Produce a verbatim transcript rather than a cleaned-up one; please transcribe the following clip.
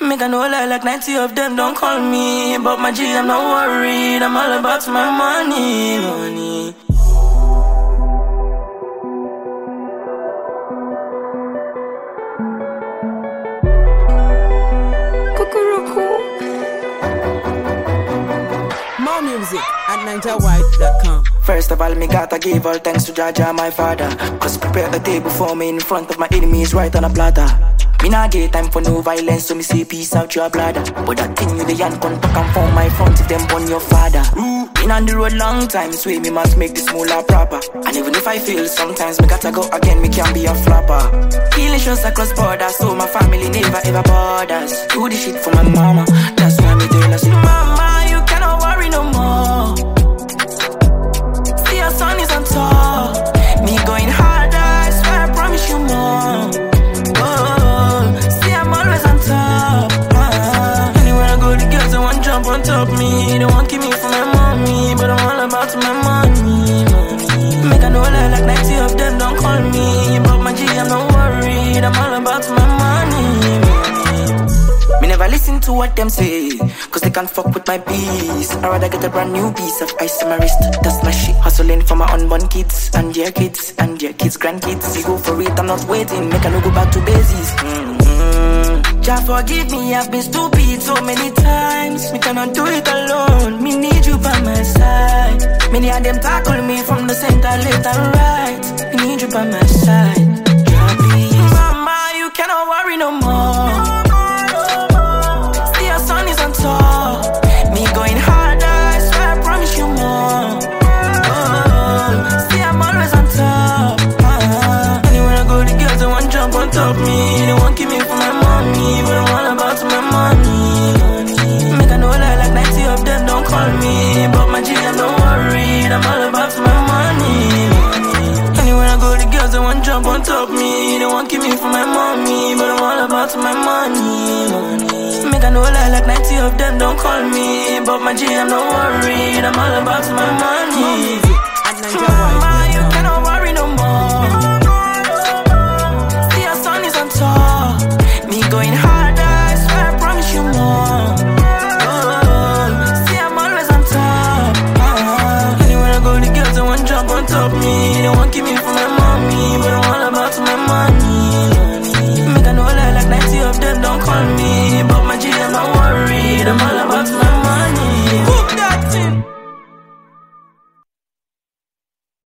Make a no lie, like ninety of them don't call me. But my G, I'm not worried. I'm all about my money, money. More music at ninja white dot com. First of all, me gotta give all thanks to Jaja, my father. Cause prepare the table for me in front of my enemies right on a platter. Me nah get time for no violence, so me say peace out your bladder. But that thing you the yan con talk and for my front if them burn your father. Been on the road long time, so me must make this moolah proper. And even if I fail, sometimes me gotta go again, me can be a flopper. Healing shows across borders, so my family never ever borders. Do this shit for my mama, that's why me tell her, say, Mama, you cannot worry no more. See your son is on top. Me going harder, I swear I promise you more. On top me, they won't keep me from my mommy, but I'm all about my money, money. Make a no lie, like ninety of them don't call me. But my G, I'm not worried, I'm all about my money, money. Me never listen to what them say, cause they can't fuck with my peace. I'd rather get a brand new piece of ice on my wrist. That's my shit, hustling for my unborn kids, and their kids, and their kids' grandkids. We go for it, I'm not waiting, make a no go back to basics. mm-hmm. Jah forgive me, I've been stupid so many times. Me cannot do it alone, me need you by my side. Many of them tackle me from the center, left and right. Me need you by my side. Jah please, Mama, you cannot worry no more. See your son is on top. Me going harder, I swear I promise you more. Oh, see I'm always on top. uh, Anywhere I go, the girls they want jump on top me. They won't keep me from my mommy, but I'm all about my money. Make a no lie, like ninety of them don't call me. But my G, I'm not worried, I'm all about my money. Anywhere I go, the girls they want jump on top me. They won't keep me from my mommy, but I'm all about my money. Make a no lie, like ninety of them don't call me. But my G, I'm not worried, I'm all about my money. Mama, you cannot worry no more. See your son is on top. Me going harder, I swear I promise you more. Oh, see I'm always on top. uh, Anywhere I go, the girls they want jump on top me. They won't keep me from my mommy, but